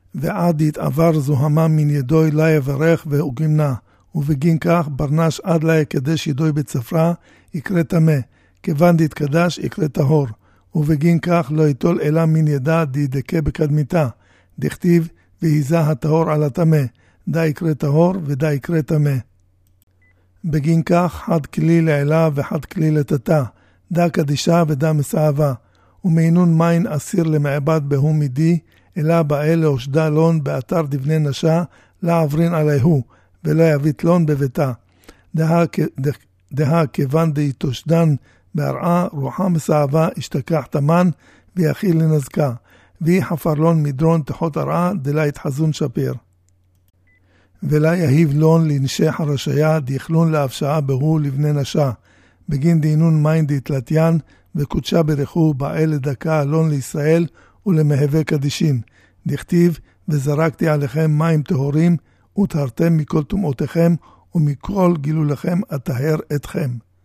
ועד יתעבר זוהמה מן ידוי לה יברך והוגמנה, ובגין כך ברנש עד לה יקדש ידוי בצפרה, יקרא טמא, כיוון דתקדש יקרא טהור, ובגין כך לא יטול אלא מן ידה דידקה בקדמיתה, דכתיב והיזה הטהור על הטמא, דה יקרא טהור ודה יקרא טמא. בגין כך חד כלי לעילה וחד כלי לטאטא, דה קדישה ודה מסעבה, ומעינון מין אסיר למעבד בהו מידי, אלא באה להושדה לון באתר דבני נשה, לה עברין עליהו, ולא יבית לון בביתה. דה כיוון דהיתושדן בהרעה, רוחה מסעבה השתכח תמן, ויחיל לנזקה, והיא חפר לון מדרון תחות הרעה, דלה יתחזון שפיר. ולה יהיב לון לנשך הרשיה, דיכלון להפשעה בהו לבני נשה, בגין דינון מין דתלתיין, וקודשה ברכו באה לדקה לון לישראל, ולמהווה קדישין, דכתיב וזרקתי עליכם מים טהורים, וטהרתם מכל טומאותיכם, ומכל גילולכם אטהר אתכם.